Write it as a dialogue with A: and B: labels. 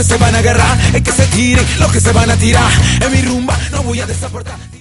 A: se van a agarrar, es que se tiren los que se van a tirar. En mi rumba no voy a desaportar.